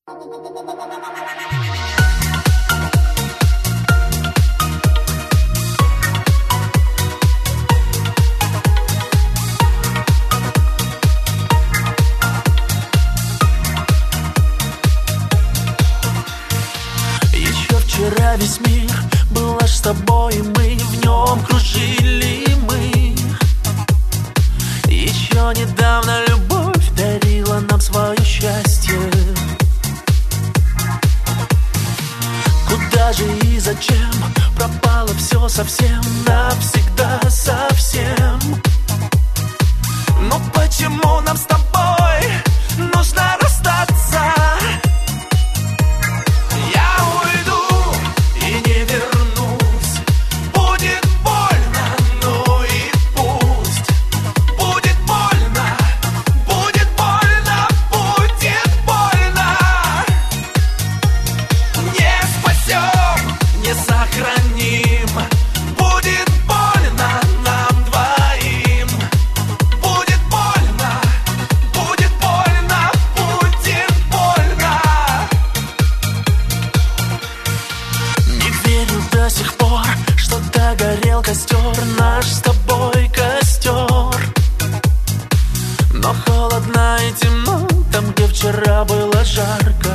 Вчера весь мир был аж с тобой, и мы в нем кружили мы. Еще недавно любовь дарила нам свое счастье. Куда же и зачем пропало все совсем, навсегда совсем? Но почему нам с тобой нужно расстаться? Костер, наш с тобой костер. Но холодно и темно там, где вчера было жарко.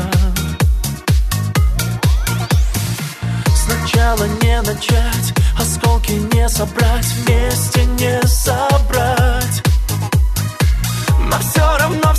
Сначала не начать, осколки не собрать, вместе не собрать. Но все равно